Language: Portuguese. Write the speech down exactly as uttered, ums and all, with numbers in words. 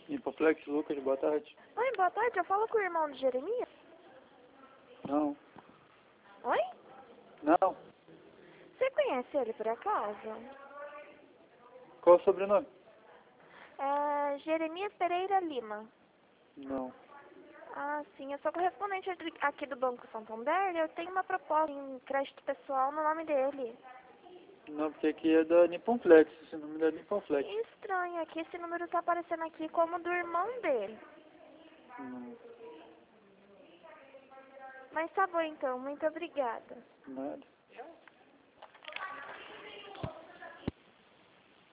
Hipoflex, Lucas, boa tarde. Oi, boa tarde. Eu falo com o irmão de Jeremias? Não. Oi? Não. Você conhece ele por acaso? Qual o sobrenome? É Jeremias Pereira Lima. Não. Ah, sim. Eu sou correspondente aqui do Banco Santander e eu tenho uma proposta em crédito pessoal no nome dele. Não, porque aqui é da Niponflex, esse nome é da Niponflex. Estranho, é que esse número tá aparecendo aqui como do irmão dele. Não. Mas tá bom então, muito obrigada. Nada.